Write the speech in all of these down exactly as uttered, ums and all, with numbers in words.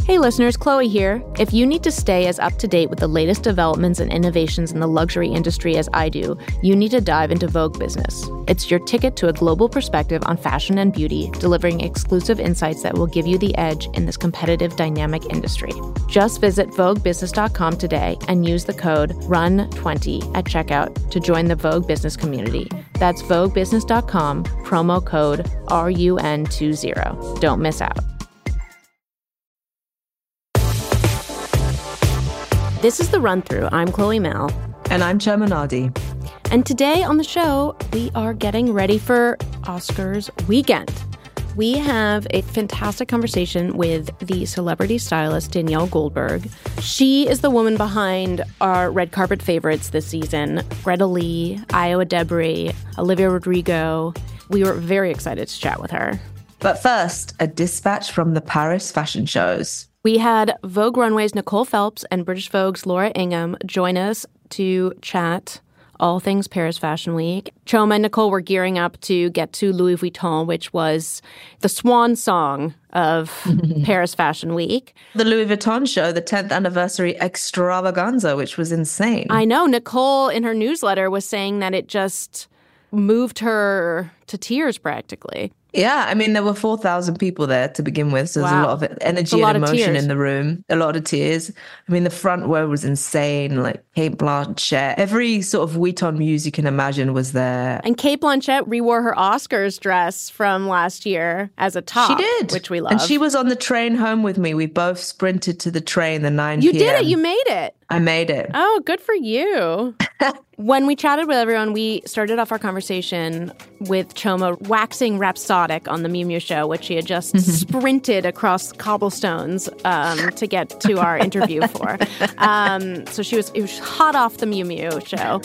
Hey listeners, Chloe here. If you need to stay as up to date with the latest developments and innovations in the luxury industry as I do, you need to dive into Vogue Business. It's your ticket to a global perspective on fashion and beauty, delivering exclusive insights that will give you the edge in this competitive, dynamic industry. Just visit vogue business dot com today and use the code R U N twenty at checkout to join the Vogue Business community. That's vogue business dot com, promo code R U N twenty. Don't miss out. This is The Run Through. I'm Chloe Mel. And I'm Choma Nadi. And today on the show, we are getting ready for Oscars weekend. We have a fantastic conversation with the celebrity stylist Danielle Goldberg. She is the woman behind our red carpet favorites this season, Greta Lee, Iowa Debris, Olivia Rodrigo. We were very excited to chat with her. But first, a dispatch from the Paris fashion shows. We had Vogue Runway's Nicole Phelps and British Vogue's Laura Ingham join us to chat all things Paris Fashion Week. Choma and Nicole were gearing up to get to Louis Vuitton, which was the swan song of Paris Fashion Week. The Louis Vuitton show, the tenth anniversary extravaganza, which was insane. I know. Nicole, in her newsletter, was saying that it just moved her to tears practically. Yeah, I mean, there were four thousand people there to begin with, so there's wow. a lot of energy and emotion in the room, a lot of tears. I mean, the front row was insane, like Cate Blanchett. Every sort of Vuitton muse you can imagine was there. And Cate Blanchett rewore her Oscars dress from last year as a top. She did. Which we love. And she was on the train home with me. We both sprinted to the train, the nine p.m. You did it. You made it. I made it. Oh, good for you. When we chatted with everyone, we started off our conversation with Choma waxing rhapsodic on the Miu Miu show, which she had just mm-hmm. sprinted across cobblestones um, to get to our interview for. Um, so she was, it was hot off the Miu Miu show.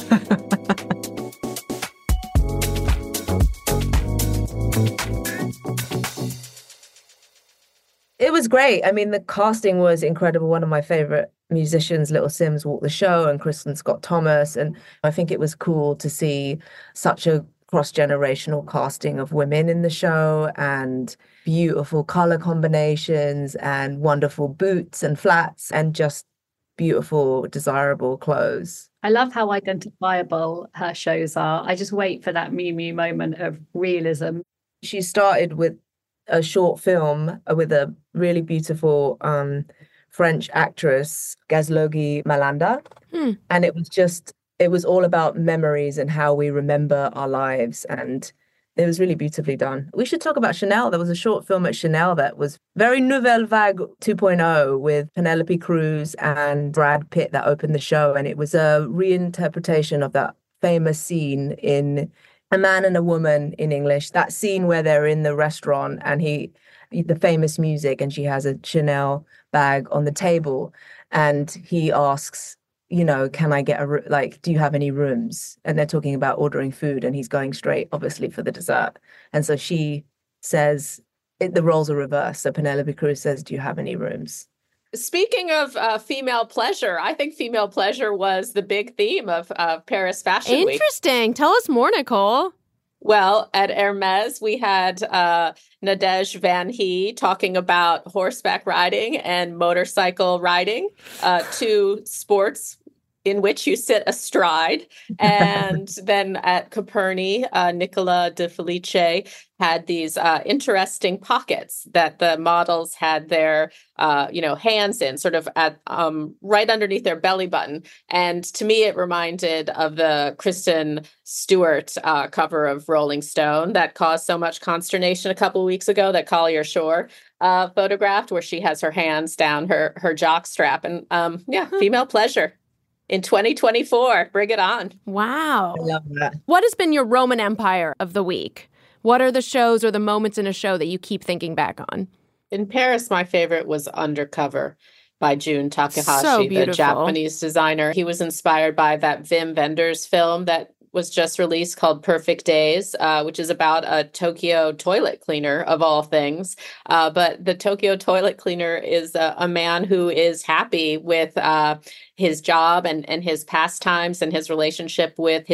It was great. I mean, the casting was incredible. One of my favorite musicians, Little Sims, walked the show, and Kristen Scott Thomas. And I think it was cool to see such a cross-generational casting of women in the show, and beautiful color combinations and wonderful boots and flats and just beautiful, desirable clothes. I love how identifiable her shows are. I just wait for that Miu Miu moment of realism. She started with a short film with a really beautiful um, French actress, Gazlogi Malanda. Hmm. And it was just, it was all about memories and how we remember our lives. And it was really beautifully done. We should talk about Chanel. There was a short film at Chanel that was very Nouvelle Vague two point oh with Penelope Cruz and Brad Pitt that opened the show. And it was a reinterpretation of that famous scene in A Man and a Woman in English, that scene where they're in the restaurant and he, the famous music, and she has a Chanel bag on the table, and he asks, you know, can I get a, like, do you have any rooms? And they're talking about ordering food, and he's going straight, obviously, for the dessert. And so she says, it, the roles are reversed. So Penelope Cruz says, do you have any rooms? Speaking of uh, female pleasure, I think female pleasure was the big theme of uh, Paris Fashion Week. Interesting. Tell us more, Nicole. Well, at Hermes, we had uh, Nadege Van Hee talking about horseback riding and motorcycle riding, uh, two sports in which you sit astride. And then at Coperni, uh, Nicola De Felice had these uh, interesting pockets that the models had their, uh, you know, hands in, sort of at um, right underneath their belly button. And to me, it reminded of the Kristen Stewart uh, cover of Rolling Stone that caused so much consternation a couple of weeks ago that Collier Shore uh, photographed, where she has her hands down her her jock strap. And um, yeah, female pleasure. In twenty twenty-four, bring it on. Wow. I love that. What has been your Roman Empire of the week? What are the shows or the moments in a show that you keep thinking back on? In Paris, my favorite was Undercover by Jun Takahashi, So the beautiful. Japanese designer. He was inspired by that Wim Wenders film that was just released called Perfect Days, uh, which is about a Tokyo toilet cleaner, of all things. Uh, but the Tokyo toilet cleaner is a, a man who is happy with uh, his job and, and his pastimes and his relationship with his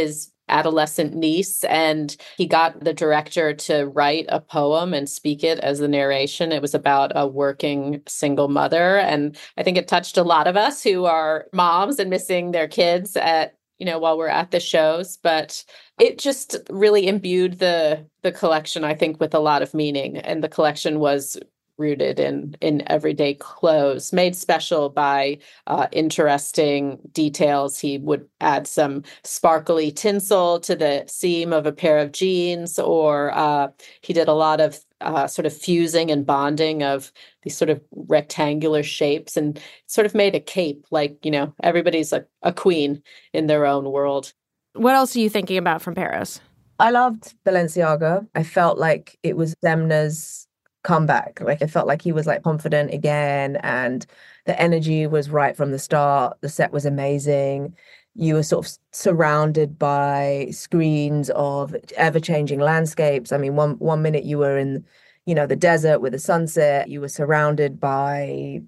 adolescent niece, and he got the director to write a poem and speak it as the narration. It was about a working single mother, and I think it touched a lot of us who are moms and missing their kids at you know while we're at the shows. But it just really imbued the the collection, I think, with a lot of meaning, and the collection was rooted in in everyday clothes, made special by uh, interesting details. He would add some sparkly tinsel to the seam of a pair of jeans, or uh, he did a lot of uh, sort of fusing and bonding of these sort of rectangular shapes, and sort of made a cape, like, you know, everybody's a, a queen in their own world. What else are you thinking about from Paris? I loved Balenciaga. I felt like it was Demna's comeback. Like, I felt like he was like confident again, and the energy was right from the start. The set was amazing. You were sort of surrounded by screens of ever-changing landscapes. I mean, one one minute you were in, you know, the desert with the sunset. You were surrounded by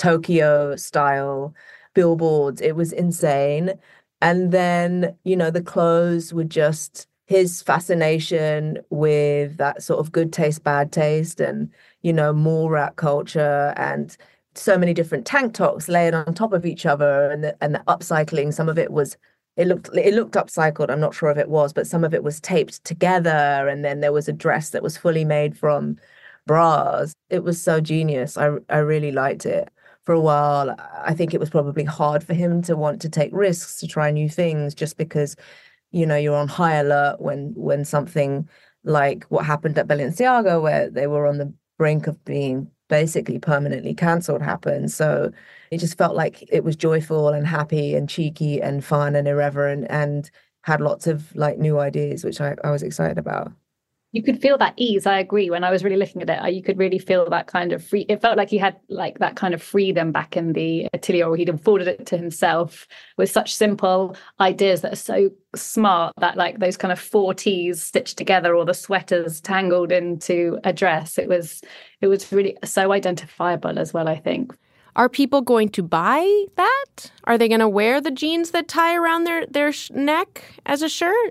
Tokyo-style billboards. It was insane. And then, you know, the clothes were just his fascination with that sort of good taste, bad taste, and, you know, mall rat culture, and so many different tank tops layered on top of each other, and the, and the upcycling. Some of it was, it looked, it looked upcycled. I'm not sure if it was, but some of it was taped together. And then there was a dress that was fully made from bras. It was so genius. I, I really liked it. For a while, I think it was probably hard for him to want to take risks, to try new things, just because, you know, you're on high alert when when something like what happened at Balenciaga, where they were on the brink of being basically permanently cancelled, happened. So it just felt like it was joyful and happy and cheeky and fun and irreverent, and had lots of like new ideas, which I, I was excited about. You could feel that ease. I agree. When I was really looking at it, you could really feel that kind of free. It felt like he had like that kind of freedom back in the atelier, or he'd afforded it to himself with such simple ideas that are so smart, that like those kind of four T's stitched together, or the sweaters tangled into a dress. It was, it was really so identifiable as well, I think. Are people going to buy that? Are they going to wear the jeans that tie around their, their neck as a shirt?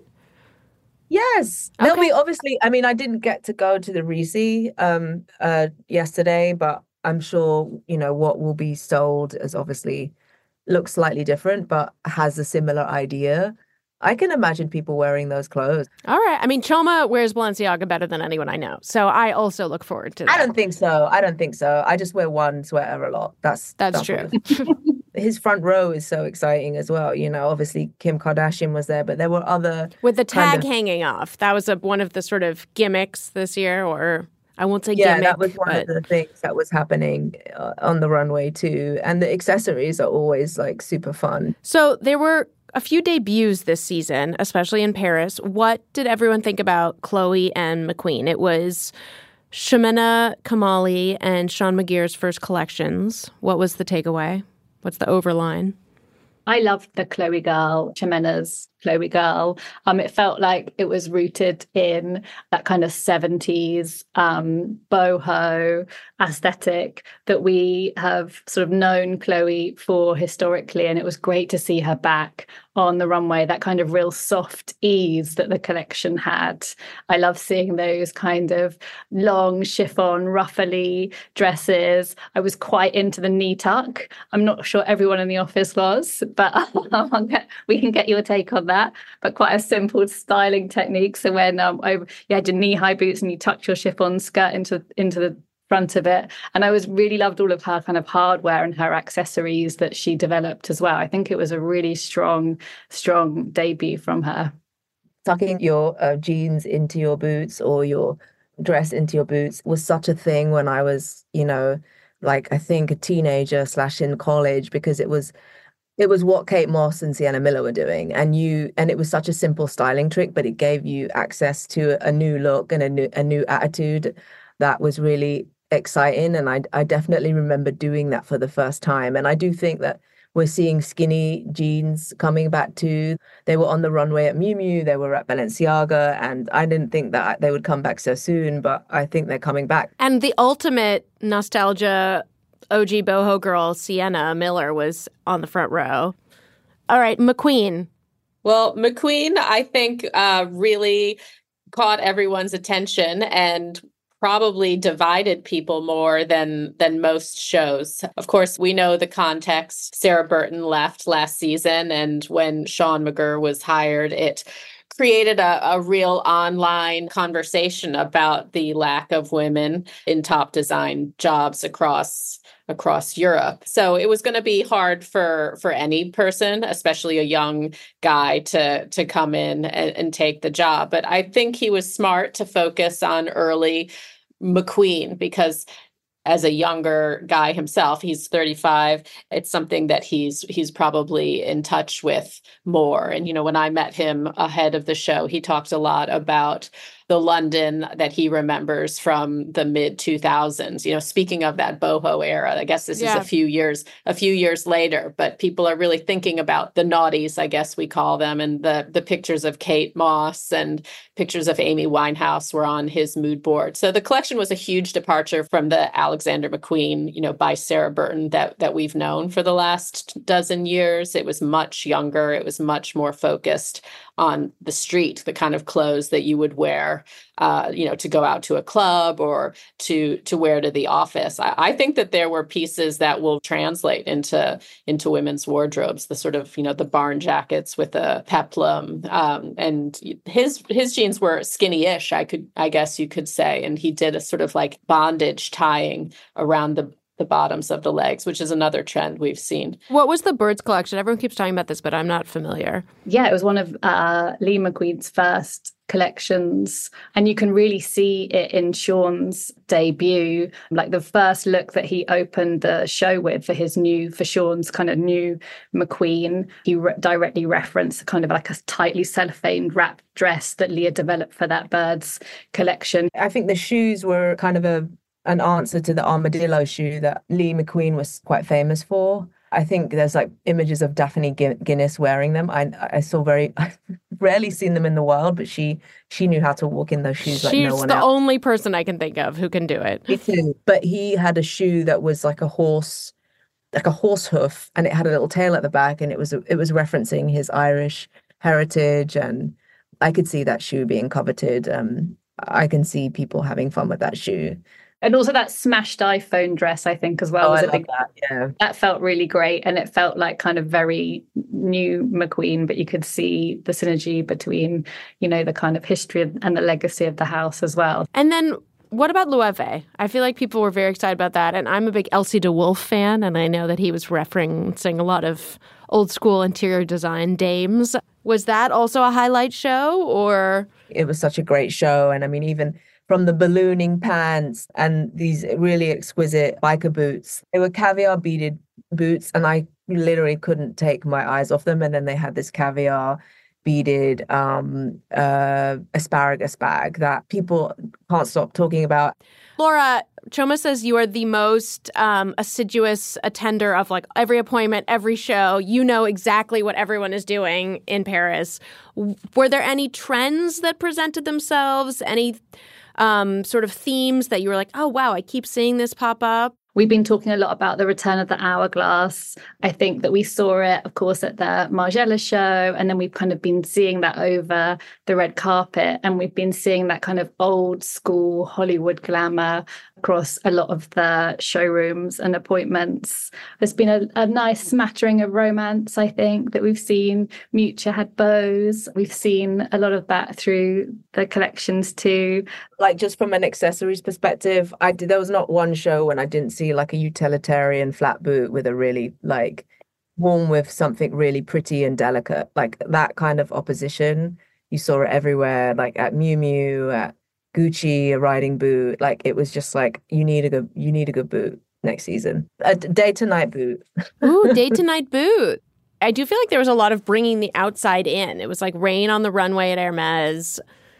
Yes. Okay. There'll be, obviously, I mean, I didn't get to go to the Risi um, uh, yesterday, but I'm sure, you know, what will be sold is obviously looks slightly different, but has a similar idea. I can imagine people wearing those clothes. All right. I mean, Chioma wears Balenciaga better than anyone I know. So I also look forward to that. I don't think so. I don't think so. I just wear one sweater a lot. That's That's true. His front row is so exciting as well. You know, obviously Kim Kardashian was there, but there were other... With the tag kind of... hanging off. That was a, one of the sort of gimmicks this year, or I won't say yeah, gimmick. Yeah, that was one but... of the things that was happening uh, on the runway too. And the accessories are always like super fun. So there were a few debuts this season, especially in Paris. What did everyone think about Chloe and McQueen? It was Ximena Kamali and Sean McGear's first collections. What was the takeaway? What's the overline? I loved the Chloe girl, Ximena's Chloe girl. Um, it felt like it was rooted in that kind of seventies um, boho aesthetic that we have sort of known Chloe for historically. And it was great to see her back on the runway, that kind of real soft ease that the collection had. I love seeing those kind of long chiffon, ruffly dresses. I was quite into the knee tuck. I'm not sure everyone in the office was, but we can get your take on that. But quite a simple styling technique. So when um, over, you had your knee-high boots and you tucked your chiffon skirt into into the front of it. And I was really loved all of her kind of hardware and her accessories that she developed as well. I think it was a really strong, strong debut from her. Tucking your uh, jeans into your boots or your dress into your boots was such a thing when I was, you know, like I think a teenager slash in college, because it was it was what Kate Moss and Sienna Miller were doing. And you and it was such a simple styling trick, but it gave you access to a new look and a new a new attitude that was really exciting. And I I definitely remember doing that for the first time. And I do think that we're seeing skinny jeans coming back too. They were on the runway at Miu Miu, they were at Balenciaga, and I didn't think that they would come back so soon, but I think they're coming back. And the ultimate nostalgia O G boho girl, Sienna Miller, was on the front row. All right, McQueen, Well, McQueen, I think, uh, really caught everyone's attention and probably divided people more than than most shows. Of course, we know the context. Sarah Burton left last season, and when Sean McGirr was hired, it created a, a real online conversation about the lack of women in top design jobs across across Europe. So it was going to be hard for for any person, especially a young guy, to to come in and, and take the job. But I think he was smart to focus on early McQueen, because as a younger guy himself, he's thirty-five. It's something that he's he's probably in touch with more. And, you know, when I met him ahead of the show, he talked a lot about the London that he remembers from the mid two thousands. You know, speaking of that boho era, I guess this yeah. is a few years, a few years later, but people are really thinking about the naughties, I guess we call them, and the the pictures of Kate Moss and pictures of Amy Winehouse were on his mood board. So the collection was a huge departure from the Alexander McQueen, you know, by Sarah Burton that that we've known for the last dozen years. It was much younger. It was much more focused on the street, the kind of clothes that you would wear, uh, you know, to go out to a club or to to wear to the office. I, I think that there were pieces that will translate into into women's wardrobes. The sort of, you know, the barn jackets with a peplum, um, and his his jeans were skinny-ish, I could I guess you could say, and he did a sort of like bondage tying around the the bottoms of the legs, which is another trend we've seen. What was the Birds collection? Everyone keeps talking about this, but I'm not familiar. Yeah, it was one of uh, Lee McQueen's first collections. And you can really see it in Sean's debut, like the first look that he opened the show with for his new, for Sean's kind of new McQueen. He re- directly referenced kind of like a tightly cellophane wrapped dress that Leah developed for that Birds collection. I think the shoes were kind of a an answer to the armadillo shoe that Lee McQueen was quite famous for. I think there's like images of Daphne Guinness wearing them. I I saw very, I've rarely seen them in the wild, but she she knew how to walk in those shoes like She's no one else. She's the only person I can think of who can do it. Me too. But he had a shoe that was like a horse, like a horse hoof, and it had a little tail at the back, and it was it was referencing his Irish heritage, and I could see that shoe being coveted. Um, I can see people having fun with that shoe. And also that smashed iPhone dress, I think, as well. Oh, was I a love big, that, yeah. That felt really great. And it felt like kind of very new McQueen, but you could see the synergy between, you know, the kind of history and the legacy of the house as well. And then what about Loewe? I feel like people were very excited about that. And I'm a big Elsie de Wolfe fan, and I know that he was referencing a lot of old school interior design dames. Was that also a highlight show, or? It was such a great show. And I mean, even from the ballooning pants and these really exquisite biker boots. They were caviar beaded boots, and I literally couldn't take my eyes off them. And then they had this caviar beaded um, uh, asparagus bag that people can't stop talking about. Laura, Chioma says you are the most um, assiduous attender of like every appointment, every show. You know exactly what everyone is doing in Paris. Were there any trends that presented themselves? Any Um, sort of themes that you were like, oh, wow, I keep seeing this pop up? We've been talking a lot about the return of the hourglass. I think that we saw it, of course, at the Margiela show, and then we've kind of been seeing that over the red carpet, and we've been seeing that kind of old school Hollywood glamour across a lot of the showrooms and appointments. There's been a, a nice smattering of romance, I think, that we've seen. Mucha had bows. We've seen a lot of that through the collections too. Like just from an accessories perspective, I did, there was not one show when I didn't see like a utilitarian flat boot with a really like worn with something really pretty and delicate. Like that kind of opposition, you saw it everywhere, like at Miu Miu, at Gucci, a riding boot. Like it was just like, you need a good, you need a good boot next season. A day to night boot. Ooh, day to night boot. I do feel like there was a lot of bringing the outside in. It was like rain on the runway at Hermes,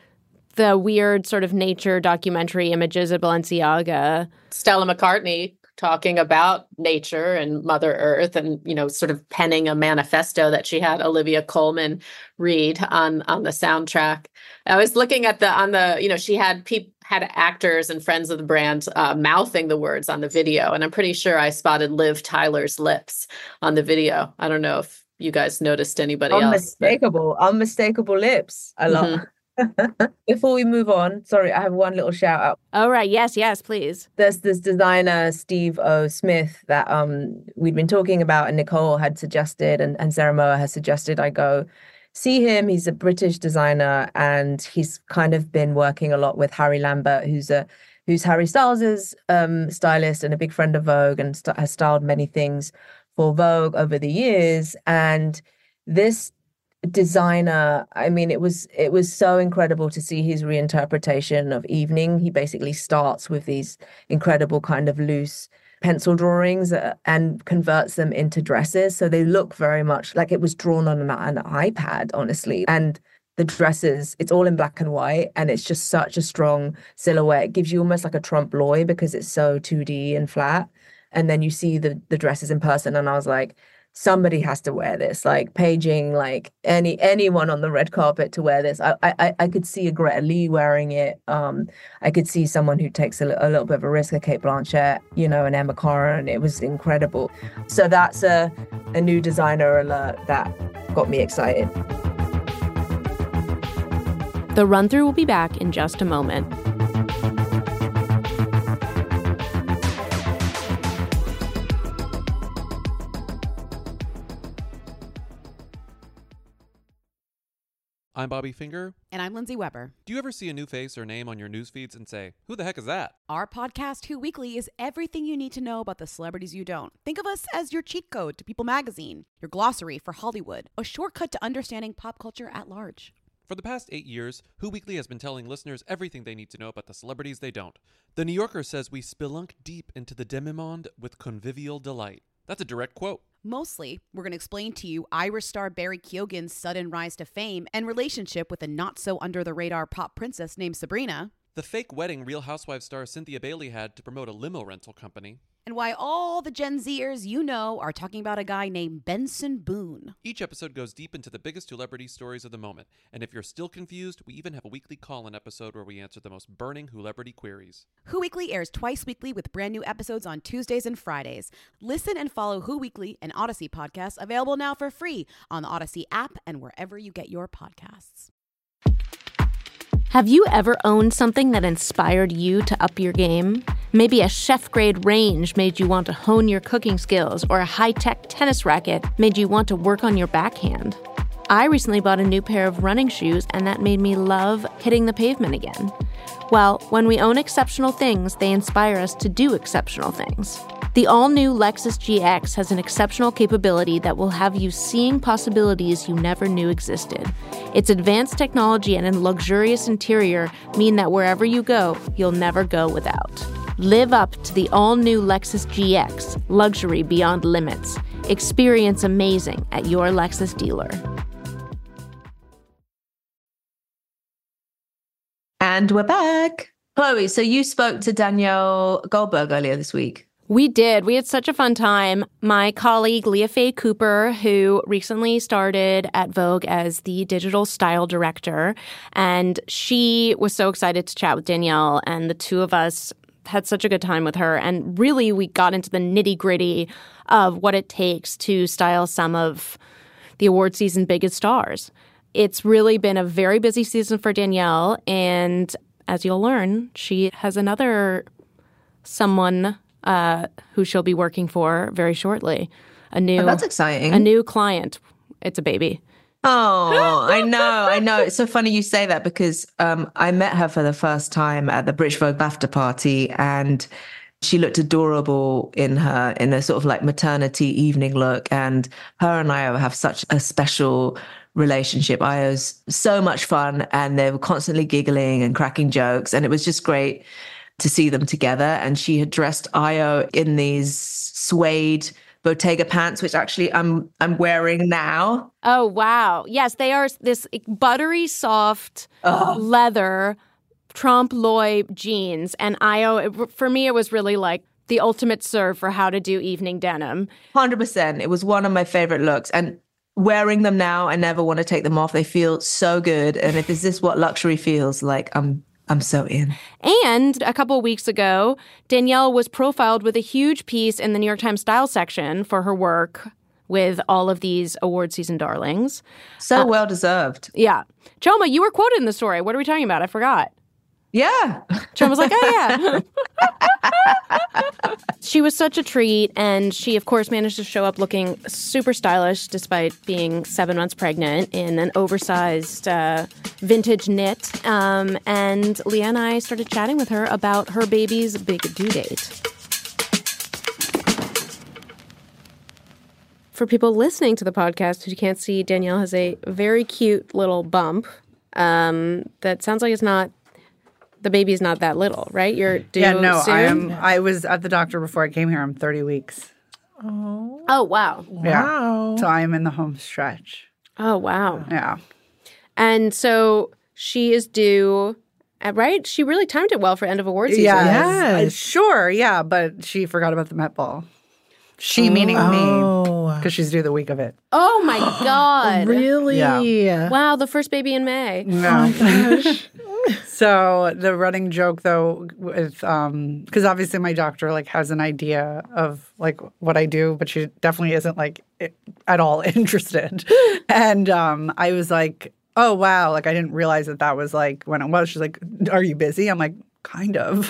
the weird sort of nature documentary images at Balenciaga. Stella McCartney talking about nature and Mother Earth, and, you know, sort of penning a manifesto that she had Olivia Colman read on on the soundtrack. I was looking at the on the, you know, she had people had actors and friends of the brand uh, mouthing the words on the video, and I'm pretty sure I spotted Liv Tyler's lips on the video. I don't know if you guys noticed anybody unmistakable, else. But... Unmistakable lips. I love mm-hmm. Before we move on, sorry, I have one little shout out. Oh, right. Yes, yes, please. There's this designer, Steve O. Smith, that um we'd been talking about, and Nicole had suggested, and, and Sarah Moa has suggested I go see him. He's a British designer, and he's kind of been working a lot with Harry Lambert, who's a who's Harry Styles' um, stylist and a big friend of Vogue, and st- has styled many things for Vogue over the years. And this designer, I mean, it was it was so incredible to see his reinterpretation of evening. He basically starts with these incredible kind of loose pencil drawings uh, and converts them into dresses. So they look very much like it was drawn on an, an iPad, honestly. And the dresses, it's all in black and white, and it's just such a strong silhouette. It gives you almost like a trompe l'oeil because it's so two D and flat. And then you see the the dresses in person, and I was like, somebody has to wear this, like paging like any anyone on the red carpet to wear this. I I I could see a Greta Lee wearing it. Um, I could see someone who takes a, a little bit of a risk, a Kate Blanchett, you know, and Emma Corrin. It was incredible. So that's a a new designer alert that got me excited. The run through will be back in just a moment. I'm Bobby Finger. And I'm Lindsay Weber. Do you ever see a new face or name on your news feeds and say, who the heck is that? Our podcast, Who Weekly, is everything you need to know about the celebrities you don't. Think of us as your cheat code to People magazine, your glossary for Hollywood, a shortcut to understanding pop culture at large. For the past eight years, Who Weekly has been telling listeners everything they need to know about the celebrities they don't. The New Yorker says we spelunk deep into the demi-monde with convivial delight. That's a direct quote. Mostly, we're going to explain to you Irish star Barry Keoghan's sudden rise to fame and relationship with a not-so-under-the-radar pop princess named Sabrina. The fake wedding Real Housewives star Cynthia Bailey had to promote a limo rental company. And why all the Gen Zers you know are talking about a guy named Benson Boone. Each episode goes deep into the biggest celebrity stories of the moment. And if you're still confused, we even have a weekly call-in episode where we answer the most burning celebrity queries. Who Weekly airs twice weekly with brand new episodes on Tuesdays and Fridays. Listen and follow Who Weekly, an Odyssey podcast, available now for free on the Odyssey app and wherever you get your podcasts. Have you ever owned something that inspired you to up your game? Maybe a chef-grade range made you want to hone your cooking skills, or a high-tech tennis racket made you want to work on your backhand. I recently bought a new pair of running shoes, and that made me love hitting the pavement again. Well, when we own exceptional things, they inspire us to do exceptional things. The all-new Lexus G X has an exceptional capability that will have you seeing possibilities you never knew existed. Its advanced technology and a luxurious interior mean that wherever you go, you'll never go without. Live up to the all-new Lexus G X, luxury beyond limits. Experience amazing at your Lexus dealer. And we're back. Chloe, so you spoke to Danielle Goldberg earlier this week. We did. We had such a fun time. My colleague, Leah Faye Cooper, who recently started at Vogue as the digital style director, and she was so excited to chat with Danielle, and the two of us had such a good time with her. And really, we got into the nitty-gritty of what it takes to style some of the award season's biggest stars. It's really been a very busy season for Danielle, and as you'll learn, she has another someone Uh, who she'll be working for very shortly. A new, oh, that's exciting. A new client. It's a baby. Oh, I know, I know. It's so funny you say that because um, I met her for the first time at the British Vogue BAFTA party, and she looked adorable in her in a sort of like maternity evening look. And her and Io have such a special relationship. Io's so much fun, and they were constantly giggling and cracking jokes, and it was just great to see them together. And she had dressed Io in these suede Bottega pants, which actually I'm I'm wearing now. Oh, wow. Yes, they are this buttery soft oh. leather trompe l'oeil jeans. And Io, it, for me, it was really like the ultimate serve for how to do evening denim. one hundred percent. It was one of my favorite looks. And wearing them now, I never want to take them off. They feel so good. And if is this what luxury feels like, I'm I'm so in. And a couple of weeks ago, Danielle was profiled with a huge piece in the New York Times style section for her work with all of these award season darlings. So uh, well deserved. Yeah. Choma, you were quoted in the story. What are we talking about? I forgot. Yeah. Choma's like, oh, yeah. She was such a treat. And she, of course, managed to show up looking super stylish despite being seven months pregnant in an oversized uh, vintage knit. Um, and Leah and I started chatting with her about her baby's big due date. For people listening to the podcast who can't see, Danielle has a very cute little bump um, that sounds like it's not, the baby's not that little, right? You're due Yeah, no, soon? I am. I was at the doctor before I came here. I'm thirty weeks. Oh. Oh, wow. Yeah. Wow. So I am in the home stretch. Oh, wow. Yeah. And so she is due, right? She really timed it well for end of award season. Yes. Yes. Uh, sure, yeah, but she forgot about the Met Ball. She meaning Oh. me, because she's due the week of it. Oh, my God. Really? Yeah. Wow, the first baby in May. No. So the running joke, though, with um, because obviously my doctor like has an idea of like what I do, but she definitely isn't like at all interested. And um, I was like, oh wow, like I didn't realize that that was like when it was. She's like, are you busy? I'm like, kind of.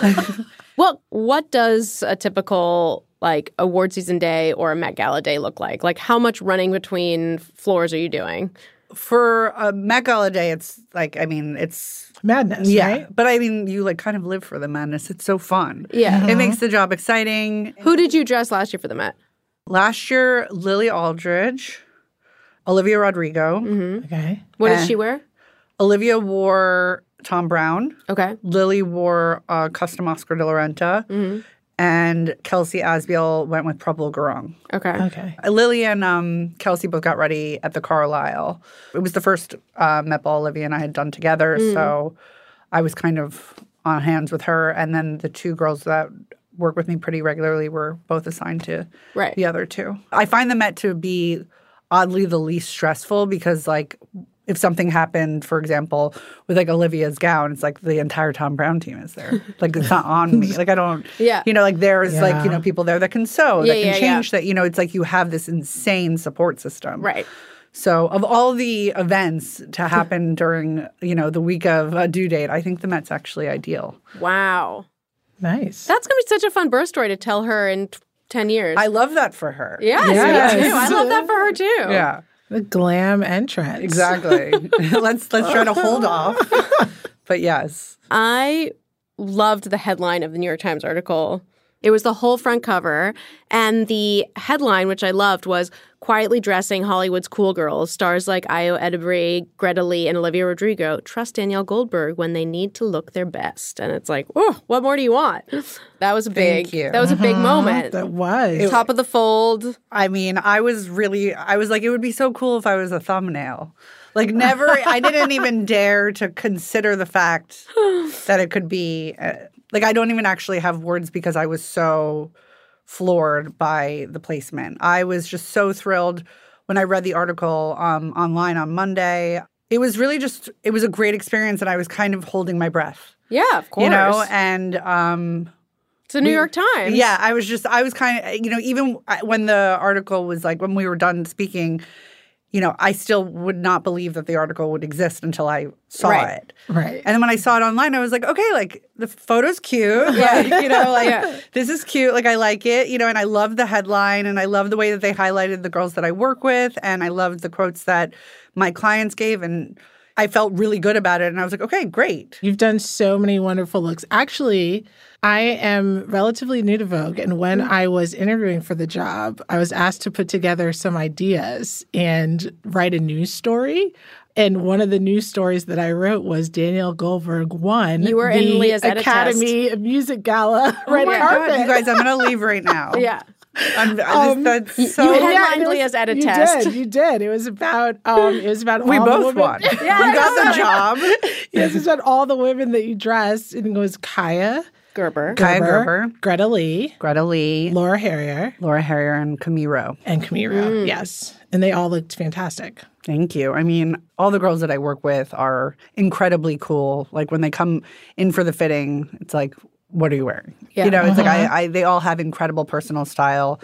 Well, what does a typical like award season day or a Met Gala day look like? Like how much running between floors are you doing? For a Met Gala day, it's like, I mean, it's madness, yeah. right? But I mean, you like kind of live for the madness. It's so fun. Yeah. It makes the job exciting. Who did you dress last year for the Met? Last year, Lily Aldridge, Olivia Rodrigo. Mm-hmm. Okay. What did Eh. she wear? Olivia wore Tom Brown. Okay. Lily wore uh, custom Oscar de la Renta. Mm-hmm. And Kelsey Asbiel went with Purple Garong. Okay. Okay. Lily and um, Kelsey both got ready at the Carlisle. It was the first uh, Met Ball Olivia and I had done together, mm. so I was kind of on hands with her. And then the two girls that work with me pretty regularly were both assigned to right. the other two. I find the Met to be oddly the least stressful because, like, if something happened, for example, with like Olivia's gown, it's like the entire Tom Brown team is there. Like it's not on me. Like I don't, yeah. you know, like there's yeah. like, you know, people there that can sew, yeah, that can yeah, change yeah. that, you know, it's like you have this insane support system. Right. So of all the events to happen during, you know, the week of a due date, I think the Met's actually ideal. Wow. Nice. That's going to be such a fun birth story to tell her in t- ten years. I love that for her. Yes, Yes. me too. I love that for her too. Yeah. The glam entrance. Exactly. let's let's try to hold off. But yes. I loved the headline of the New York Times article. It was the whole front cover. And the headline, which I loved, was Quietly Dressing Hollywood's Cool Girls. Stars like Ayo Edebiri, Greta Lee, and Olivia Rodrigo trust Danielle Goldberg when they need to look their best. And it's like, oh, what more do you want? That was a big, Thank you. that was a big moment. That was. Top of the fold. I mean, I was really, I was like, it would be so cool if I was a thumbnail. Like never, I didn't even dare to consider the fact that it could be, uh, like I don't even actually have words because I was so floored by the placement. I was just so thrilled when I read the article um, online on Monday. It was really just, it was a great experience and I was kind of holding my breath. Yeah, of course. You know, and um, it's the New we, York Times. Yeah, I was just, I was kind of, you know, even when the article was like, when we were done speaking, you know, I still would not believe that the article would exist until I saw right. it. Right. And then when I saw it online, I was like, okay, like the photo's cute. Yeah. Like, you know, like yeah. this is cute. Like I like it, you know, and I love the headline and I love the way that they highlighted the girls that I work with. And I loved the quotes that my clients gave. And I felt really good about it. And I was like, okay, great. You've done so many wonderful looks. Actually, I am relatively new to Vogue. And when I was interviewing for the job, I was asked to put together some ideas and write a news story. And one of the news stories that I wrote was Danielle Goldberg won you were the in Leah's Academy test. Music Gala Oh red my carpet. God, you guys, I'm going to leave right now. Yeah. I'm, Um, that's you- so. you headlined it was- Leah's edit you test. Did, you did. It was about. Um, it was about. we all the both women- won. Yeah, we got the job. Yes, it's about all the women that you dressed. And it was Kaya Gerber. Kaya Gerber, Greta Lee, Greta Lee, Laura Harrier, Laura Harrier, and Camilo. and Camilo. Yes, and they all looked fantastic. Thank you. I mean, all the girls that I work with are incredibly cool. Like when they come in for the fitting, it's like, what are you wearing? Yeah. You know, it's Uh-huh. like I, I, they all have incredible personal style.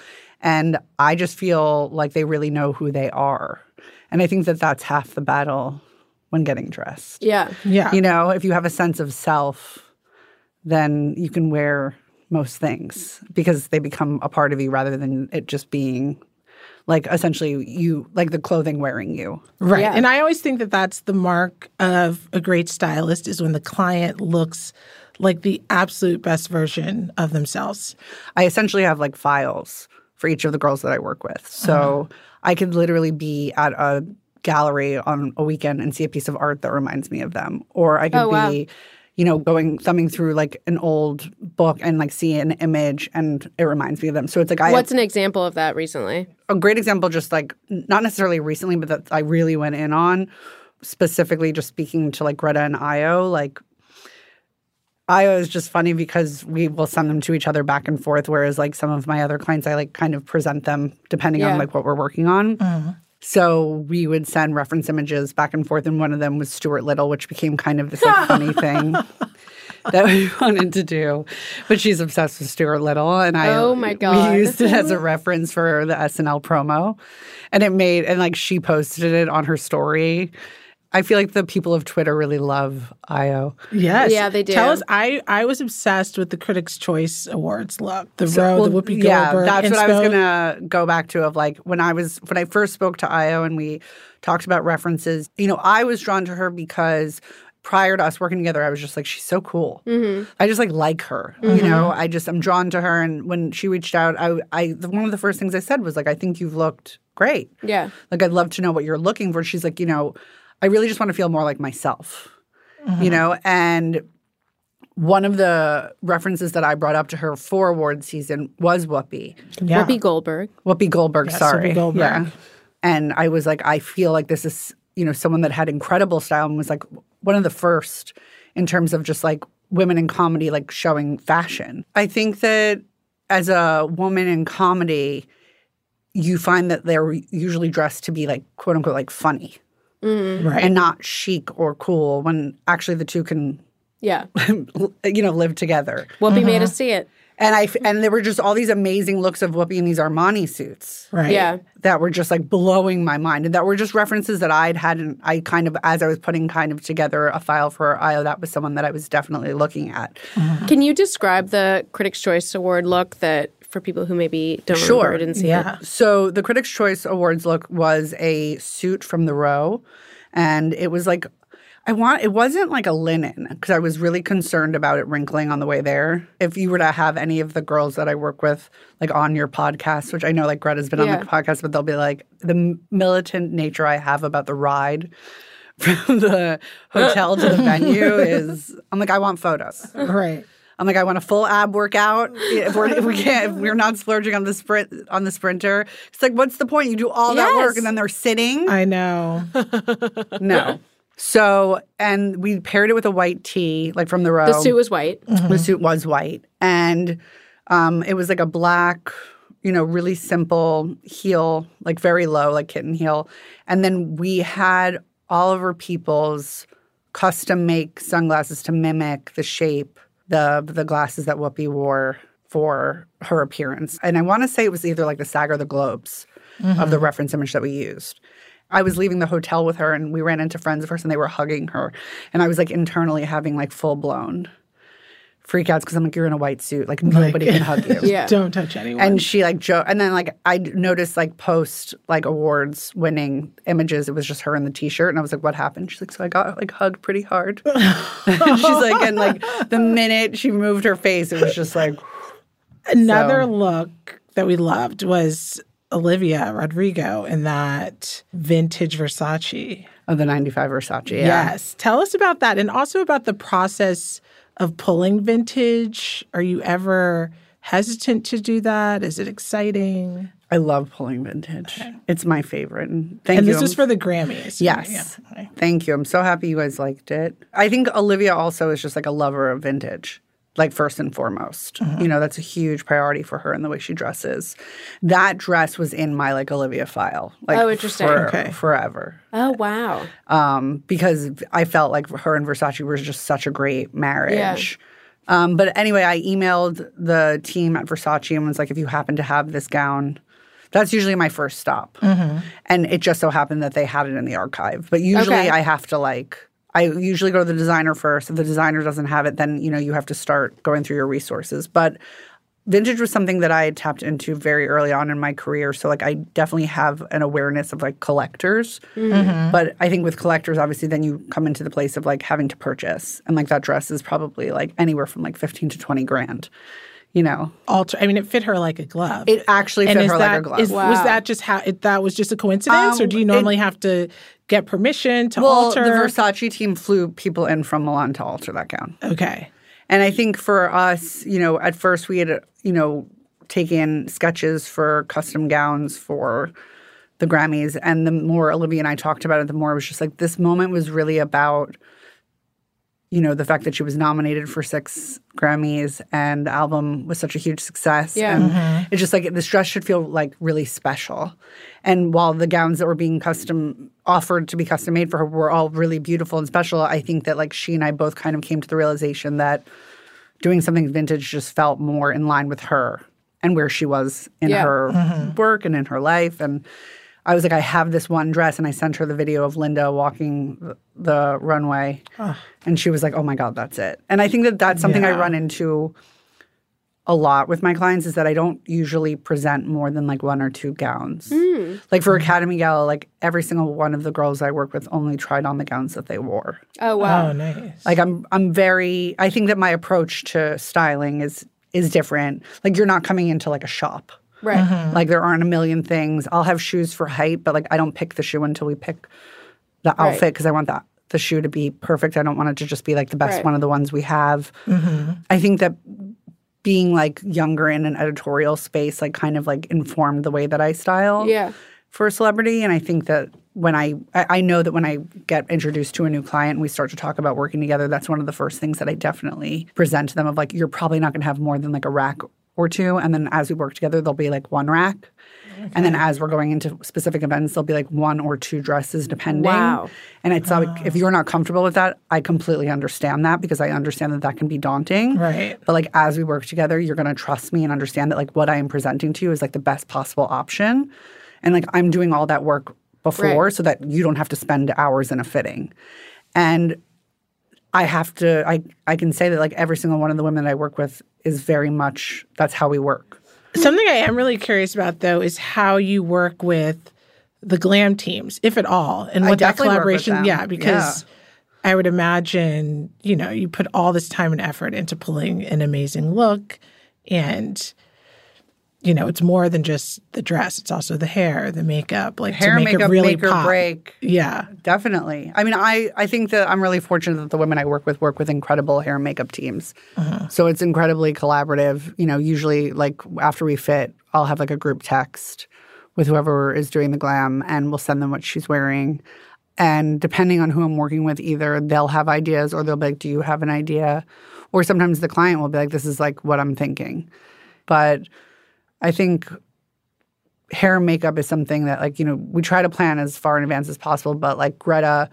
And I just feel like they really know who they are. And I think that that's half the battle when getting dressed. Yeah. Yeah. You know, if you have a sense of self, then you can wear most things because they become a part of you rather than it just being like essentially you, like the clothing wearing you. Right. Yeah. And I always think that that's the mark of a great stylist is when the client looks like the absolute best version of themselves. I essentially have like files for each of the girls that I work with. So uh-huh. I could literally be at a gallery on a weekend and see a piece of art that reminds me of them. Or I could oh, wow. be, you know, going, thumbing through like an old book and like see an image and it reminds me of them. So it's like I What's have, an example of that recently? A great example, just like not necessarily recently, but that I really went in on, specifically just speaking to like Greta and Io. Like Io is just funny because we will send them to each other back and forth, whereas like some of my other clients, I like kind of present them depending yeah. on like what we're working on. Mm-hmm. So we would send reference images back and forth, and one of them was Stuart Little, which became kind of this like funny thing that we wanted to do. But she's obsessed with Stuart Little, and I oh my god, we used it as a reference for the S N L promo, and it made and like she posted it on her story. I feel like the people of Twitter really love Io. Yes. Yeah, they do. Tell us, I, I was obsessed with the Critics' Choice Awards look. The so, row, well, the Whoopi yeah, Goldberg. that's what inspo. I was going to go back to of like when I was, when I first spoke to Io and we talked about references, you know, I was drawn to her because prior to us working together, I was just like, she's so cool. Mm-hmm. I just like like her, mm-hmm. you know, I just, I'm drawn to her. And when she reached out, I, I, one of the first things I said was like, I think you've looked great. Yeah. Like, I'd love to know what you're looking for. She's like, you know, I really just want to feel more like myself, mm-hmm. you know? And one of the references that I brought up to her for award season was Whoopi. Yeah. Whoopi Goldberg. Whoopi Goldberg, yes, sorry. Whoopi Goldberg. Yeah. And I was like, I feel like this is, you know, someone that had incredible style and was like one of the first in terms of just like women in comedy, like showing fashion. I think that as a woman in comedy, you find that they're usually dressed to be like, quote unquote, like funny. Mm-hmm. Right. And not chic or cool when actually the two can, yeah, you know, live together. Whoopi mm-hmm. made us see it. And I and there were just all these amazing looks of Whoopi in these Armani suits. Right. Yeah. That were just like blowing my mind. And that were just references that I'd had. And I kind of, as I was putting kind of together a file for Io, that was someone that I was definitely looking at. Mm-hmm. Can you describe the Critics' Choice Award look that for people who maybe don't sure. remember, didn't see yeah. it? So the Critics' Choice Awards look was a suit from the row. And it was like, I want, it wasn't like a linen because I was really concerned about it wrinkling on the way there. If you were to have any of the girls that I work with like on your podcast, which I know like Greta's been yeah. on the podcast, but they'll be like, the militant nature I have about the ride from the hotel to the venue is, I'm like, I want photos. Right. I'm like, I want a full ab workout. If, we're, if we can't, if we're not splurging on the sprint on the sprinter, it's like, what's the point? You do all yes. that work and then they're sitting. I know. No. So, and we paired it with a white tee, like from the row. The suit was white. Mm-hmm. The suit was white, and um, it was like a black, you know, really simple heel, like very low, like kitten heel. And then we had Oliver Peoples custom make sunglasses to mimic the shape. The the glasses that Whoopi wore for her appearance. And I want to say it was either like the SAG or the Globes mm-hmm. of the reference image that we used. I was leaving the hotel with her and we ran into friends first and they were hugging her. And I was like internally having like full-blown freakouts because I'm like, you're in a white suit. Like nobody like, can hug you. Yeah. Don't touch anyone. And she like jo- and then like I noticed like post like awards winning images. It was just her in the t-shirt. And I was like, what happened? She's like, so I got like hugged pretty hard. And she's like, and like the minute she moved her face, it was just like. Another so. look that we loved was Olivia Rodrigo in that vintage Versace. Oh, the ninety-five Versace, yeah. Yes. Tell us about that and also about the process of pulling vintage. Are you ever hesitant to do that? Is it exciting? I love pulling vintage. Okay. It's my favorite. And thank and you. this was for the Grammys. Yes. Yeah. Okay. Thank you. I'm so happy you guys liked it. I think Olivia also is just like a lover of vintage. Like first and foremost, mm-hmm. you know, that's a huge priority for her in the way she dresses. That dress was in my like Olivia file. Like, oh, interesting. For, okay. Forever. Oh, wow. Um, because I felt like her and Versace were just such a great marriage. Yeah. Um, but anyway, I emailed the team at Versace and was like, if you happen to have this gown, that's usually my first stop. Mm-hmm. And it just so happened that they had it in the archive. But usually okay. I have to like, I usually go to the designer first. If the designer doesn't have it, then, you know, you have to start going through your resources. But vintage was something that I had tapped into very early on in my career. So, like, I definitely have an awareness of, like, collectors. Mm-hmm. But I think with collectors, obviously, then you come into the place of, like, having to purchase. And, like, that dress is probably, like, anywhere from, like, fifteen to twenty grand. You know, alter. I mean, it fit her like a glove. It actually and fit her that, like a glove. Is, wow. Was that just how? It, that was just a coincidence, um, or do you normally it, have to get permission to well, alter? Well, the Versace team flew people in from Milan to alter that gown. Okay, and I think for us, you know, at first we had, you know, taken sketches for custom gowns for the Grammys, and the more Olivia and I talked about it, the more it was just like this moment was really about, you know, the fact that she was nominated for six Grammys and the album was such a huge success. Yeah. And Mm-hmm. it's just like this dress should feel like really special. And while the gowns that were being custom offered to be custom made for her were all really beautiful and special, I think that like she and I both kind of came to the realization that doing something vintage just felt more in line with her and where she was in yeah. her Mm-hmm. work and in her life. And I was like, I have this one dress, and I sent her the video of Linda walking the, the runway, oh. and she was like, oh my God, that's it. And I think that that's something yeah. I run into a lot with my clients is that I don't usually present more than like one or two gowns. Mm. Like for Academy Gala, like every single one of the girls I work with only tried on the gowns that they wore. Oh, wow. Oh, nice. Like I'm, I'm very, I think that my approach to styling is is different. Like you're not coming into like a shop. Right. Mm-hmm. Like there aren't a million things. I'll have shoes for height, but like I don't pick the shoe until we pick the outfit because right. I want that the shoe to be perfect. I don't want it to just be like the best right. one of the ones we have. Mm-hmm. I think that being like younger in an editorial space like kind of like informed the way that I style yeah. for a celebrity. And I think that when I, I I know that when I get introduced to a new client and we start to talk about working together, that's one of the first things that I definitely present to them of like, you're probably not going to have more than like a rack or two. And then as we work together, there'll be like one rack. Okay. And then as we're going into specific events, there'll be like one or two dresses depending. Wow. And it's oh. like, if you're not comfortable with that, I completely understand that because I understand that that can be daunting. Right. But like as we work together, you're going to trust me and understand that like what I am presenting to you is like the best possible option. And like I'm doing all that work before right. so that you don't have to spend hours in a fitting. And I have to, I, I can say that like every single one of the women that I work with is very much, that's how we work. Something I am really curious about, though, is how you work with the glam teams, if at all, and what that collaboration, yeah, because yeah. I would imagine, you know, you put all this time and effort into pulling an amazing look and, you know, it's more than just the dress. It's also the hair, the makeup, like hair, to make makeup, it really make or pop. break. Yeah. Definitely. I mean, I, I think that I'm really fortunate that the women I work with work with incredible hair and makeup teams. Uh-huh. So it's incredibly collaborative. You know, usually like after we fit, I'll have like a group text with whoever is doing the glam and we'll send them what she's wearing. And depending on who I'm working with, either they'll have ideas or they'll be like, do you have an idea? Or sometimes the client will be like, this is like what I'm thinking. But I think hair and makeup is something that, like, you know, we try to plan as far in advance as possible, but, like, Greta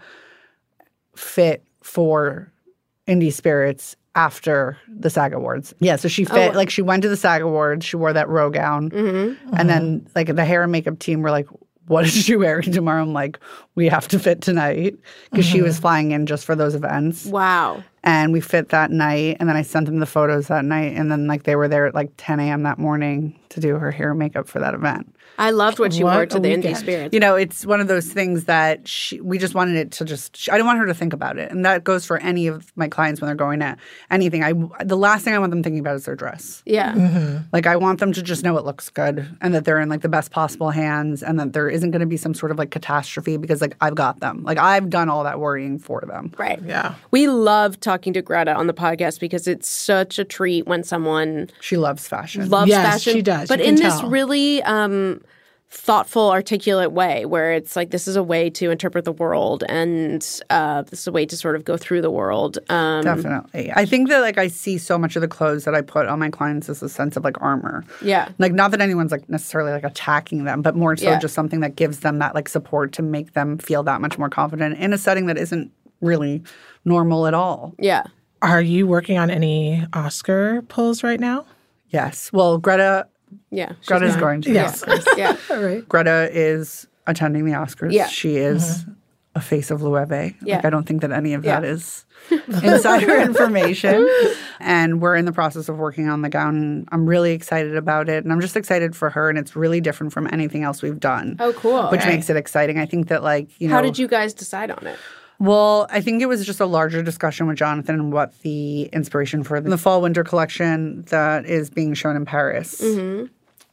fit for Indie Spirits after the SAG Awards. Yeah, so she fit, oh. like, she went to the SAG Awards, she wore that row gown, mm-hmm. and mm-hmm. then, like, the hair and makeup team were like, what is she wearing tomorrow? I'm like, we have to fit tonight because mm-hmm. she was flying in just for those events. Wow. And we fit that night, and then I sent them the photos that night, and then like they were there at like ten a.m. that morning to do her hair and makeup for that event. I loved what she what wore to the weekend. Indie Spirits. You know, it's one of those things that she, we just wanted it to just – I don't want her to think about it. And that goes for any of my clients when they're going to anything. I The last thing I want them thinking about is their dress. Yeah. Mm-hmm. Like I want them to just know it looks good and that they're in like the best possible hands and that there isn't going to be some sort of like catastrophe because like I've got them. Like I've done all that worrying for them. Right. Yeah. We love talking to Greta on the podcast because it's such a treat when someone – She loves fashion. Loves yes, fashion. she does. But you in can this tell. really um, – thoughtful, articulate way where it's like this is a way to interpret the world and uh, this is a way to sort of go through the world. Um, Definitely. I think that like I see so much of the clothes that I put on my clients as a sense of like armor. Yeah. Like not that anyone's like necessarily like attacking them, but more so yeah. just something that gives them that like support to make them feel that much more confident in a setting that isn't really normal at all. Yeah. Are you working on any Oscar polls right now? Yes. Well, Greta. Yeah. Greta's going to. Yes. Yeah. All right. Greta is attending the Oscars. Yeah. She is Mm-hmm. a face of Loewe. Yeah. Like, I don't think that any of Yeah. that is insider information. And we're in the process of working on the gown. I'm really excited about it. And I'm just excited for her. And it's really different from anything else we've done. Oh, cool. Which Okay. makes it exciting. I think that, like, you know. How did you guys decide on it? Well, I think it was just a larger discussion with Jonathan and what the inspiration for the fall winter collection that is being shown in Paris. Mm-hmm.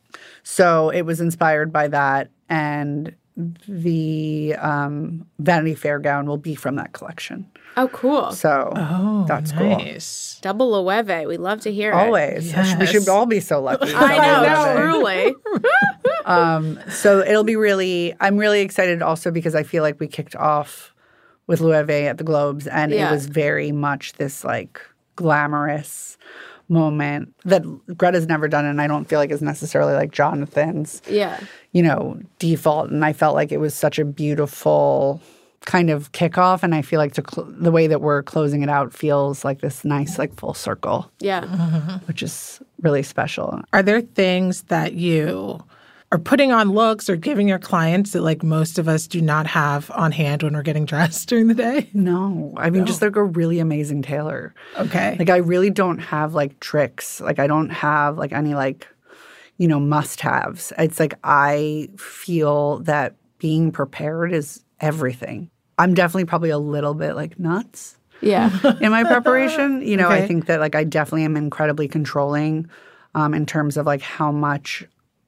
So it was inspired by that, and the um, Vanity Fair gown will be from that collection. Oh, cool. So Oh, that's nice. Double Loewe. We love to hear it. Always. Yes. We should all be so lucky. I know, Double truly. um, so it'll be really – I'm really excited also because I feel like we kicked off with Loewe at the Globes, and Yeah. it was very much this, like, glamorous moment that Greta's never done, and I don't feel like is necessarily like Jonathan's, Yeah. you know, default. And I felt like it was such a beautiful kind of kickoff, and I feel like to cl- the way that we're closing it out feels like this nice, like, full circle, Yeah. which is really special. Are there things that you are putting on looks or giving your clients that like most of us do not have on hand when we're getting dressed during the day? No. I mean, No. just like a really amazing tailor. Okay. Like, I really don't have, like, tricks. Like, I don't have, like, any, like, you know, must-haves. It's like I feel that being prepared is everything. I'm definitely probably a little bit, like, nuts Yeah. in my preparation. You know, Okay. I think that, like, I definitely am incredibly controlling um, in terms of, like, how much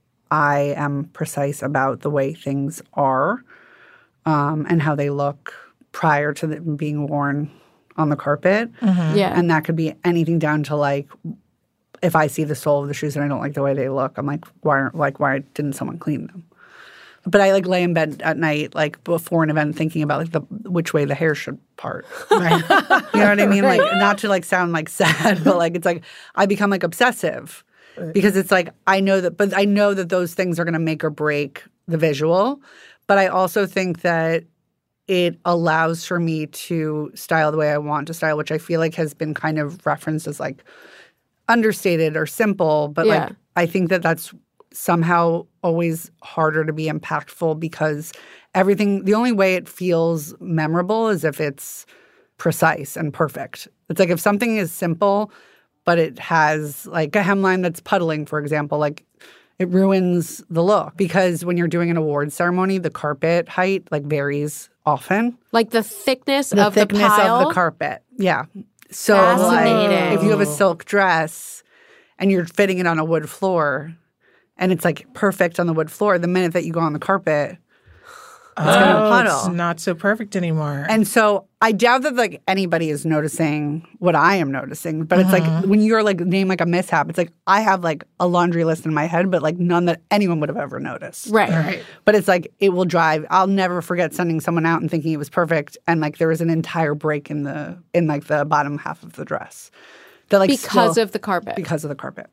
I am precise about the way things are um, and how they look prior to them being worn on the carpet. Yeah. And that could be anything down to, like, if I see the sole of the shoes and I don't like the way they look, I'm like, why aren't, like, why didn't someone clean them? But I, like, lay in bed at night, like, before an event thinking about, like, the which way the hair should part. Right. You know what I mean? Like, not to, like, sound, like, sad, but, like, it's like I become, like, obsessive because it's like I know that – but I know that those things are going to make or break the visual. But I also think that it allows for me to style the way I want to style, which I feel like has been kind of referenced as, like, understated or simple. But, Yeah. like, I think that that's somehow always harder to be impactful because everything – the only way it feels memorable is if it's precise and perfect. It's like if something is simple but it has, like, a hemline that's puddling, for example, like, it ruins the look because when you're doing an awards ceremony, the carpet height, like, varies often. Like the thickness The of thickness the pile. of the carpet. Yeah. So, Fascinating. like, if you have a silk dress and you're fitting it on a wood floor and it's, like, perfect on the wood floor, the minute that you go on the carpet, it's going to Oh, puddle. it's not so perfect anymore. And so I doubt that, like, anybody is noticing what I am noticing. But it's like when you're, like, name, like, a mishap, it's like I have, like, a laundry list in my head, but, like, none that anyone would have ever noticed. Right. Right. But it's like it will drive. I'll never forget sending someone out and thinking it was perfect, and, like, there was an entire break in the in like the bottom half of the dress. That, like, Because still- of the carpet. because of the carpet.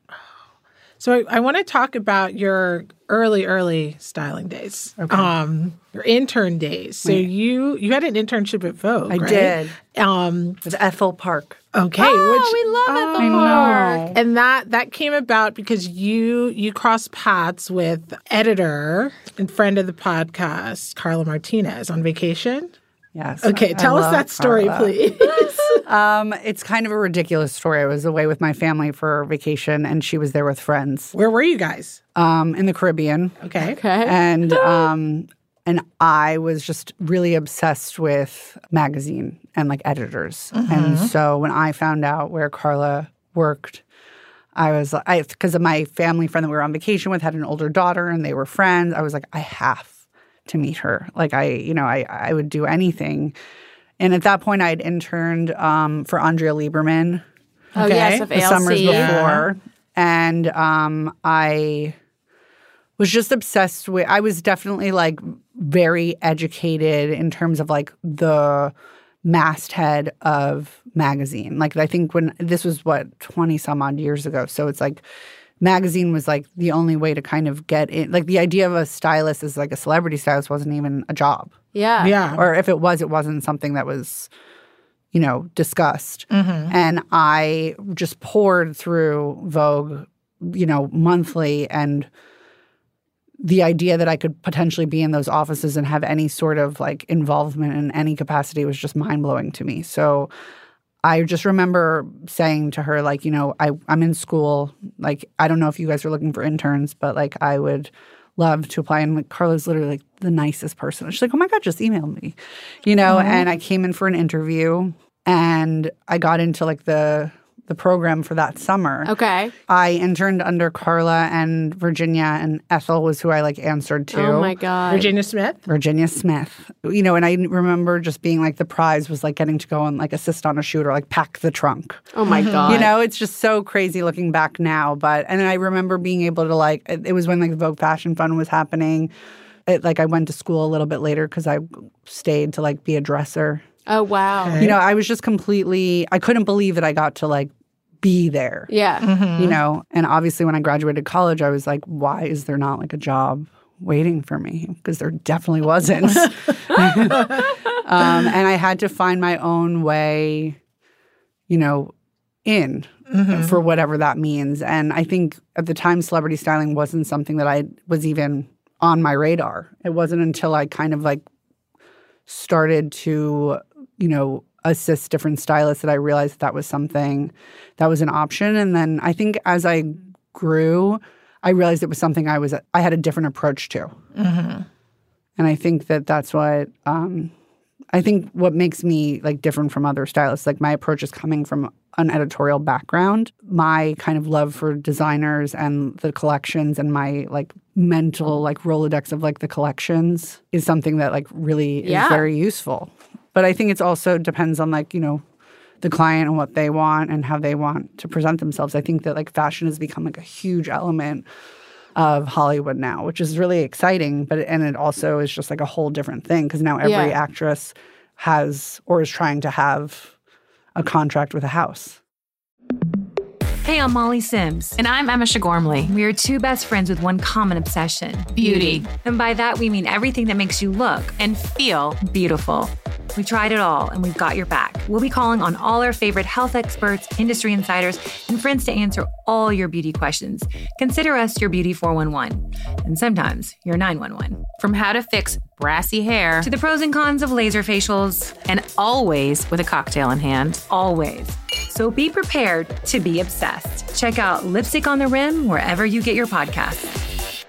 So I, I want to talk about your early, early styling days. Okay. Um, your intern days. So you you had an internship at Vogue, I right? did. Um, With Ethel Park. okay. Oh, which, we love it. I know. and that that came about because you you crossed paths with editor and friend of the podcast, Carla Martinez, on vacation. Yes. Okay, I tell us love that story, Carla. please. Um, it's kind of a ridiculous story. I was away with my family for vacation, and she was there with friends Where were you guys? um, in the Caribbean. Okay. Okay. And um, and I was just really obsessed with magazine and, like, editors. And so when I found out where Carla worked, I was like, I because of my family friend that we were on vacation with had an older daughter, and they were friends. I was like, I have to meet her. Like, I, you know, I I would do anything. And at that point, I had interned um, for Andrea Lieberman Oh, Okay. yes, of the A L C. summers before. Yeah. And um, I was just obsessed with – I was definitely, like, very educated in terms of, like, the masthead of magazine. Like, I think when – this was, what, twenty-some-odd years ago. So it's, like, magazine was, like, the only way to kind of get in – like, the idea of a stylist as, like, a celebrity stylist wasn't even a job. Yeah. Yeah. Or if it was, it wasn't something that was you know, discussed. Mm-hmm. And I just poured through Vogue, you know, monthly, and the idea that I could potentially be in those offices and have any sort of like involvement in any capacity was just mind-blowing to me. So I just remember saying to her, like, you know, I, I'm in school. Like, I don't know if you guys are looking for interns, but like I would love to apply. And like Carla's literally like the nicest person. She's like, oh my God, just email me, you know? Mm-hmm. And I came in for an interview and I got into like the the program for that summer. Okay. I interned under Carla and Virginia, and Ethel was who I like answered to. Oh my God. Virginia Smith? Virginia Smith. You know, and I remember just being like the prize was like getting to go and like assist on a shoot or like pack the trunk. Oh my God. You know, it's just so crazy looking back now. But, and I remember being able to like, it, it was when like the Vogue Fashion Fund was happening. It, like I went to school a little bit later because I stayed to like be a dresser. Oh, wow. Okay. You know, I was just completely, I couldn't believe that I got to like be there. Yeah. Mm-hmm. You know, and obviously when I graduated college, I was like, why is there not like a job waiting for me? Because there definitely wasn't. um, and I had to find my own way, you know, in mm-hmm. for whatever that means. And I think at the time, celebrity styling wasn't something that I was even on my radar. It wasn't until I kind of like started to, you know, assist different stylists that I realized that, that was something that was an option. And then I think as I grew, I realized it was something I was I had a different approach to. Mm-hmm. And I think that that's what um, I think what makes me like different from other stylists. Like my approach is coming from an editorial background. My kind of love for designers and the collections and my like mental like Rolodex of like the collections is something that like really yeah. is very useful. But I think it's also depends on like, you know, the client and what they want and how they want to present themselves. I think that like fashion has become like a huge element of Hollywood now, which is really exciting. But and it also is just like a whole different thing because now every yeah. actress has or is trying to have a contract with a house. Hey, I'm Molly Sims. And I'm Emma Shagormley. We are two best friends with one common obsession. Beauty. And by that, we mean everything that makes you look and feel beautiful. We tried it all, and we've got your back. We'll be calling on all our favorite health experts, industry insiders, and friends to answer all your beauty questions. Consider us your beauty four one one, and sometimes your nine one one. From how to fix brassy hair to the pros and cons of laser facials, and always with a cocktail in hand. Always. So be prepared to be obsessed. Check out Lipstick on the Rim wherever you get your podcasts.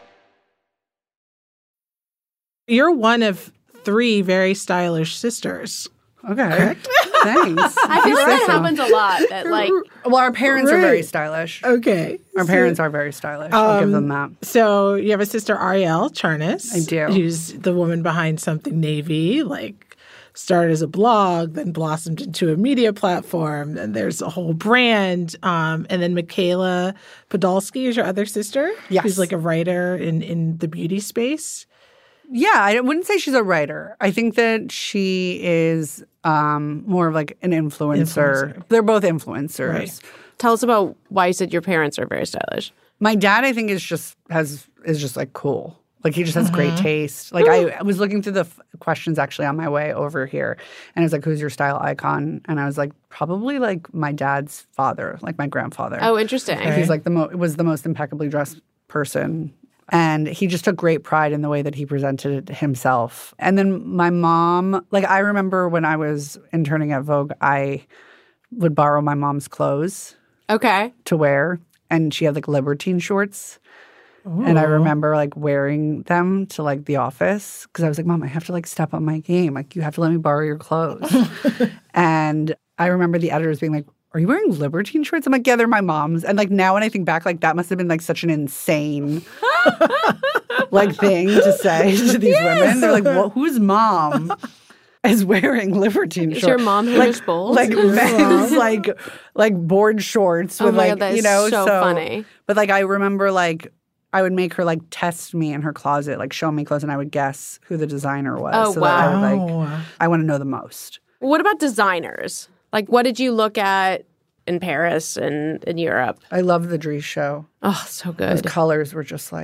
You're one of three very stylish sisters. Okay. Thanks. I feel like that happens a lot. That like, well, our parents right. are very stylish. Okay. Our parents so, are very stylish. I'll um, give them that. So you have a sister, Arielle Charnas. I do. Who's the woman behind Something Navy, like started as a blog, then blossomed into a media platform. And there's a whole brand. Um, and then Michaela Podolsky is your other sister. Yes. Who's like a writer in, in the beauty space. Yeah, I wouldn't say she's a writer. I think that she is um, more of like an influencer. influencer. They're both influencers. Right. Tell us about why you said your parents are very stylish. My dad, I think, is just has is just like cool. Like he just has mm-hmm. great taste. Like I, I was looking through the f- questions actually on my way over here, and I was like, "Who's your style icon?" And I was like, "Probably like my dad's father, like my grandfather." Oh, interesting. Okay. He's like the mo- was the most impeccably dressed person. And he just took great pride in the way that he presented it himself. And then my mom, like I remember when I was interning at Vogue, I would borrow my mom's clothes okay. to wear. And she had like Libertine shorts. Ooh. And I remember like wearing them to like the office because I was like, Mom, I have to like step up my game. Like you have to let me borrow your clothes. And I remember the editors being like, are you wearing Libertine shorts? I'm like, yeah, they're my mom's. And like now when I think back, like that must have been like such an insane like thing to say to these yes. women. They're like, well, whose mom is wearing Libertine shorts? Is your mom Hamish Bowles? Like men's like like board shorts with oh my like, God, that you know, is so, so funny. But like I remember like I would make her like test me in her closet, like show me clothes and I would guess who the designer was. Oh, so wow. that I would like I want to know the most. What about designers? Like, what did you look at in Paris and in Europe? I love the Dries show. Oh, so good. Those colors were just like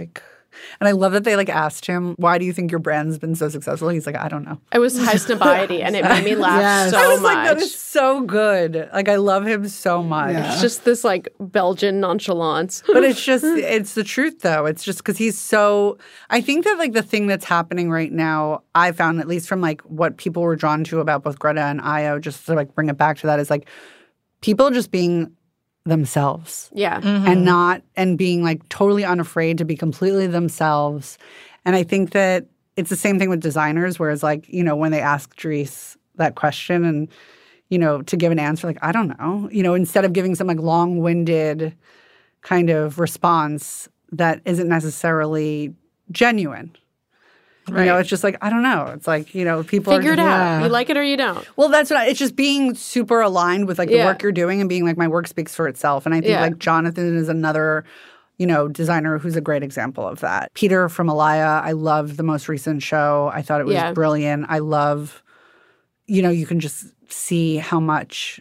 And I love that they like asked him, why do you think your brand's been so successful? He's like, I don't know. It was high snobiety and it made me laugh yes. so I was much. like, that is so good. Like, I love him so much. Yeah. It's just this like Belgian nonchalance. But it's just, it's the truth though. It's just because he's so, I think that like the thing that's happening right now, I found at least from like what people were drawn to about both Greta and Io, just to like bring it back to that, is like people just being themselves. Yeah. Mm-hmm. And not, and being like totally unafraid to be completely themselves. And I think that it's the same thing with designers, whereas like, you know, when they ask Dries that question and, you know, to give an answer, like, I don't know, you know, instead of giving some like long-winded kind of response that isn't necessarily genuine. Right. You know, it's just like, I don't know. It's like, you know, people Figure are it just, out. yeah. You like it or you don't. Well, that's what I, it's just being super aligned with like the yeah. work you're doing and being like, my work speaks for itself. And I think yeah. like Jonathan is another, you know, designer who's a great example of that. Peter from Alaya, I loved the most recent show. I thought it was yeah. brilliant. I love, you know, you can just see how much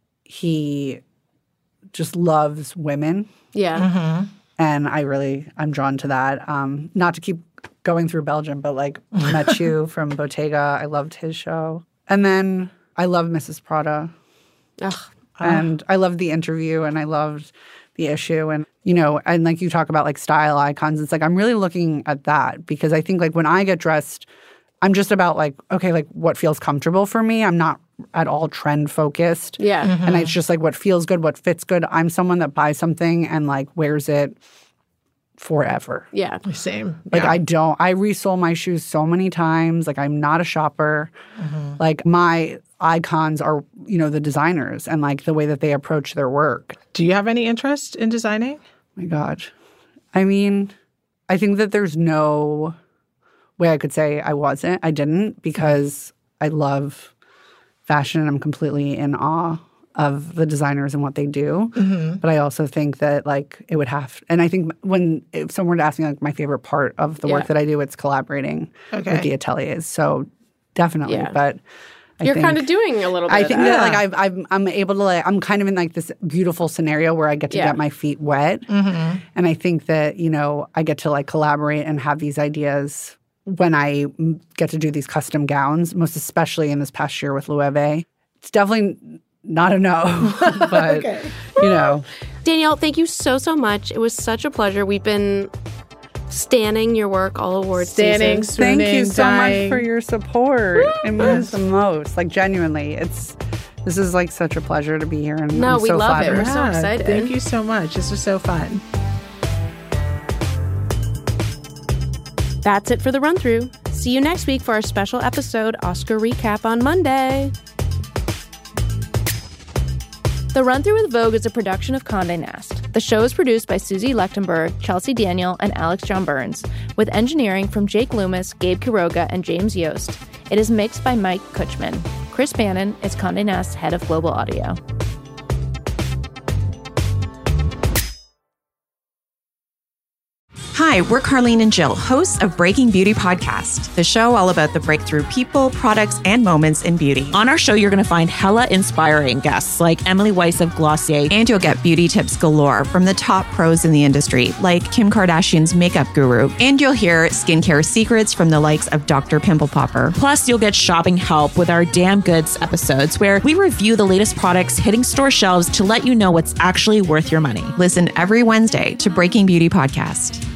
he just loves women. Yeah. Mm-hmm. And I really, I'm drawn to that. Um, not to keep going through Belgium, but like Mathieu from Bottega, I loved his show. And then I love Missus Prada. Ugh. And I loved the interview and I loved the issue. And, you know, and like you talk about like style icons, it's like I'm really looking at that because I think like when I get dressed, I'm just about like, okay, like what feels comfortable for me. I'm not at all trend focused. Yeah. Mm-hmm. And it's just like what feels good, what fits good. I'm someone that buys something and like wears it forever. Yeah. Same. Like yeah. I don't, I resole my shoes so many times. Like I'm not a shopper. Mm-hmm. Like my icons are, you know, the designers and like the way that they approach their work. Do you have any interest in designing? Oh my God. I mean, I think that there's no way I could say I wasn't. I didn't because I love fashion and I'm completely in awe of the designers and what they do. Mm-hmm. But I also think that like it would have, and I think when if someone were to ask me like my favorite part of the yeah. work that I do, it's collaborating okay. with the ateliers. So definitely, yeah. but I you're think, kind of doing a little bit. I of think that, that like I've, I've, I'm able to like I'm kind of in like this beautiful scenario where I get to yeah. get my feet wet, mm-hmm. and I think that you know I get to like collaborate and have these ideas when I get to do these custom gowns, most especially in this past year with Loewe. It's definitely not a no, but, okay. you know. Danielle, thank you so, so much. It was such a pleasure. We've been standing your work all awards standing, season. Thank you so dying. much for your support. It means the most. Like, genuinely, it's this is, like, such a pleasure to be here. And no, I'm we so love flattered. it. We're so yeah, excited. Thank you so much. This was so fun. That's it for the run-through. See you next week for our special episode Oscar recap on Monday. The Run-Through with Vogue is a production of Condé Nast. The show is produced by Susie Lechtenberg, Chelsea Daniel, and Alex John Burns, with engineering from Jake Loomis, Gabe Quiroga, and James Yost. It is mixed by Mike Kutchman. Chris Bannon is Condé Nast's head of global audio. Hi, we're Carlene and Jill, hosts of Breaking Beauty Podcast, the show all about the breakthrough people, products, and moments in beauty. On our show, you're going to find hella inspiring guests like Emily Weiss of Glossier, and you'll get beauty tips galore from the top pros in the industry, like Kim Kardashian's makeup guru. And you'll hear skincare secrets from the likes of Doctor Pimple Popper. Plus, you'll get shopping help with our Damn Goods episodes, where we review the latest products hitting store shelves to let you know what's actually worth your money. Listen every Wednesday to Breaking Beauty Podcast.